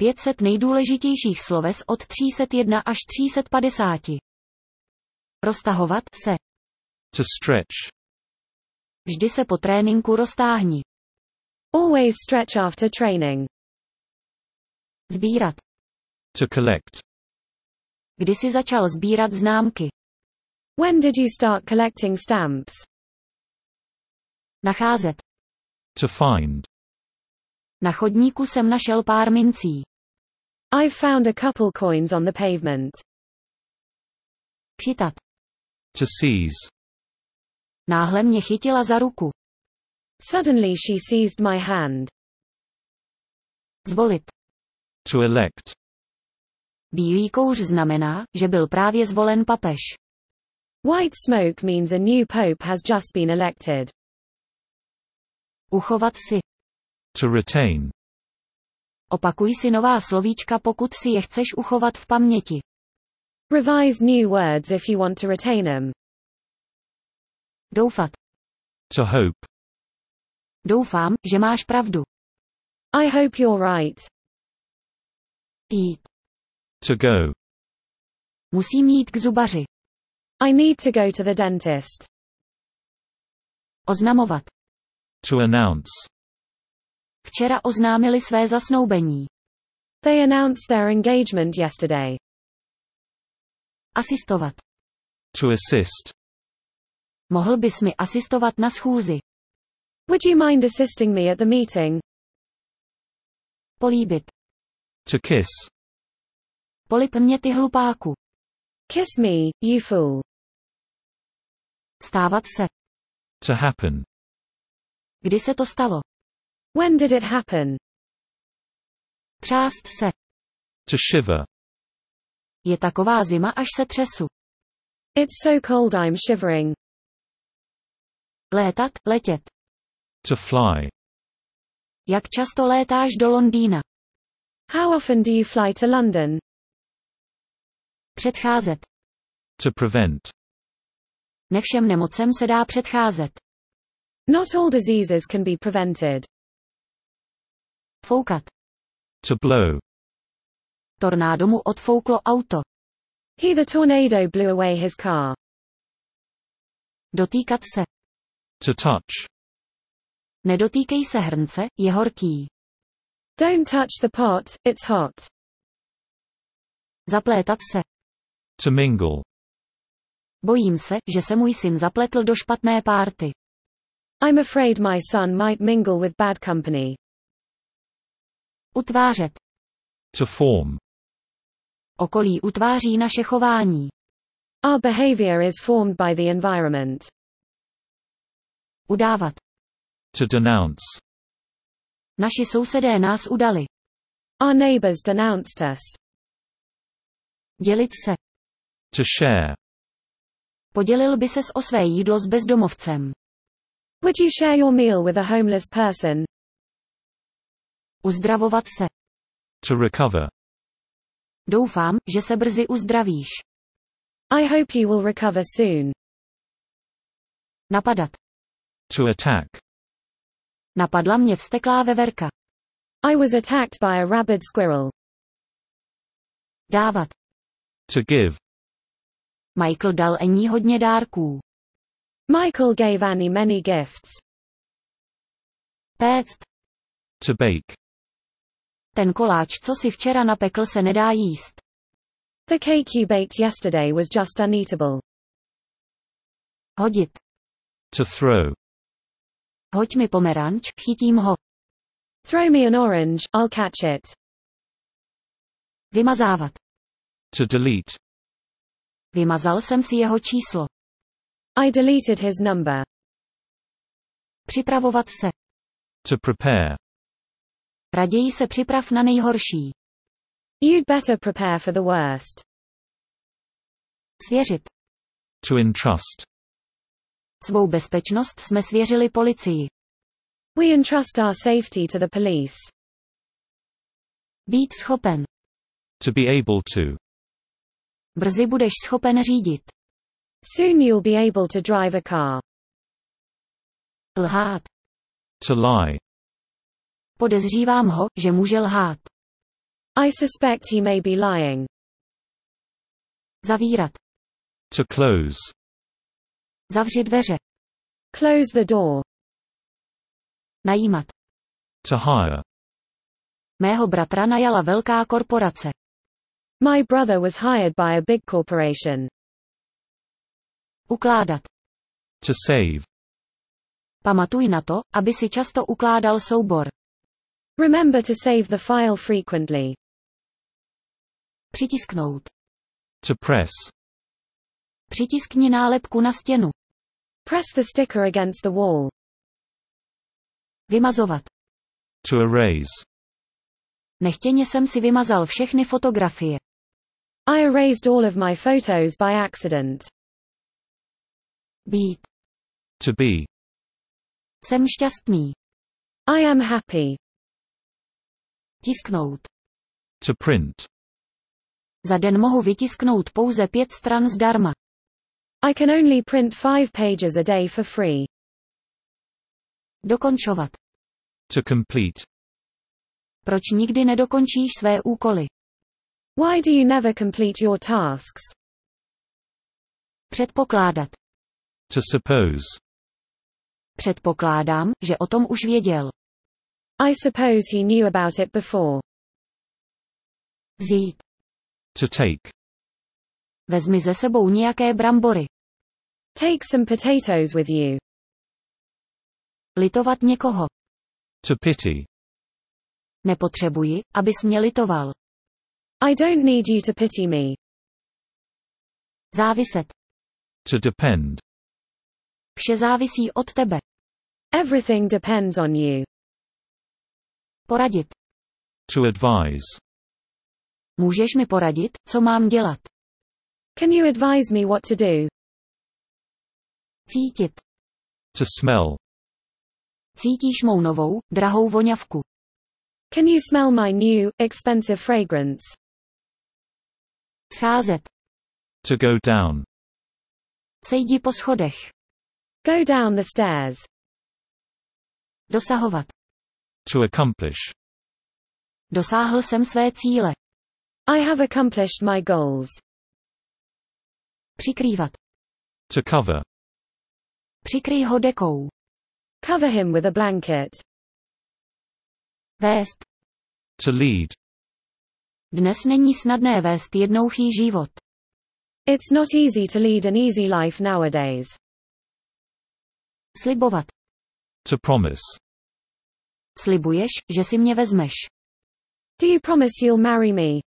500 nejdůležitějších sloves od 301 až 350. Roztahovat se. To stretch. Vždy se po tréninku roztáhni. Always stretch after training. Sbírat. To collect. Kdy jsi začal sbírat známky? When did you start collecting stamps? Nacházet. To find. Na chodníku jsem našel pár mincí. I've found a couple coins on the pavement. Chytat. To seize. Náhle mě chytila za ruku. Suddenly she seized my hand. Zvolit. To elect. Bílý kouř znamená, že byl právě zvolen papež. White smoke means a new pope has just been elected. Uchovat si. To retain. Opakuj si nová slovíčka, pokud si je chceš uchovat v paměti. Revise new words if you want to retain them. Doufat. To hope. Doufám, že máš pravdu. I hope you're right. Jít. To go. Musím jít k zubaři. I need to go to the dentist. Oznamovat. To announce. Včera oznámili své zasnoubení. They announced their engagement yesterday. Asistovat. To assist. Mohl bys mi asistovat na schůzi? Would you mind assisting me at the meeting? Políbit. To kiss. Polib mě, ty hlupáku. Kiss me, you fool. Stávat se. To happen. Kdy se to stalo? When did it happen? Třást se. To shiver. Je taková zima, až se třesu. It's so cold I'm shivering. Létat, letět. To fly. Jak často létáš do Londýna? How often do you fly to London? Předcházet. To prevent. Ne všem nemocem se dá předcházet. Not all diseases can be prevented. Foukat. To blow. Tornádo mu odfouklo auto. The tornado blew away his car. Dotýkat se. To touch. Nedotýkej se hrnce, je horký. Don't touch the pot, it's hot. Zaplétat se. To mingle. Bojím se, že se můj syn zapletl do špatné párty. I'm afraid my son might mingle with bad company. Utvářet. To form. Okolí utváří naše chování. Our behavior is formed by the environment. Udávat. To denounce. Naši sousedé nás udali. Our neighbors denounced us. Dělit se. To share. Podělil by ses o své jídlo s bezdomovcem. Would you share your meal with a homeless person? Uzdravovat se. To recover. Doufám, že se brzy uzdravíš. I hope you will recover soon. Napadat. To attack. Napadla mě vzteklá veverka. I was attacked by a rabid squirrel. Dávat. To give. Michael dal Annie hodně dárků. Michael gave Annie many gifts. Péct. To bake. Ten koláč, co si včera napekl, se nedá jíst. The cake you baked yesterday was just uneatable. Hodit. To throw. Hoď mi pomeranč, chytím ho. Throw me an orange, I'll catch it. Vymazávat. To delete. Vymazal jsem si jeho číslo. I deleted his number. Připravovat se. To prepare. Raději se připrav na nejhorší. You'd better prepare for the worst. Svěřit. To entrust. Svou bezpečnost jsme svěřili policii. We entrust our safety to the police. Být schopen. To be able to. Brzy budeš schopen řídit. Soon you'll be able to drive a car. Lhát. To lie. Podezřívám ho, že může lhát. I suspect he may be lying. Zavírat. To close. Zavři dveře. Close the door. Najímat. To hire. Mého bratra najala velká korporace. My brother was hired by a big corporation. Ukládat. To save. Pamatuj na to, aby si často ukládal soubor. Remember to save the file frequently. Přitisknout. To press. Přitiskni nálepku na stěnu. Press the sticker against the wall. Vymazovat. To erase. Nechtěně jsem si vymazal všechny fotografie. I erased all of my photos by accident. Být. To be. Jsem šťastný. I am happy. Tisknout. To print. Za den mohu vytisknout pouze 5 stran zdarma. I can only print 5 pages a day for free. Dokončovat. To complete. Proč nikdy nedokončíš své úkoly? Why do you never complete your tasks? Předpokládat. To suppose. Předpokládám, že o tom už věděl. I suppose he knew about it before. Vzít. To take. Vezmi ze sebou nějaké brambory. Take some potatoes with you. Litovat někoho. To pity. Nepotřebuji, abys mě litoval. I don't need you to pity me. Záviset. To depend. Vše závisí od tebe. Everything depends on you. Poradit. To advise. Můžeš mi poradit, co mám dělat? Can you advise me what to do? Cítit. To smell. Cítíš mou novou, drahou voňavku. Can you smell my new, expensive fragrance? Scházet. To go down. Sejdi po schodech. Go down the stairs. Dosahovat. To accomplish. Dosáhl jsem své cíle. I have accomplished my goals. Přikrývat. To cover. Přikryj ho dekou. Cover him with a blanket. Vést. To lead. Dnes není snadné vést jednouchý život. It's not easy to lead an easy life nowadays. Slibovat. To promise. Slibuješ, že si mě vezmeš. Do you promise you'll marry me?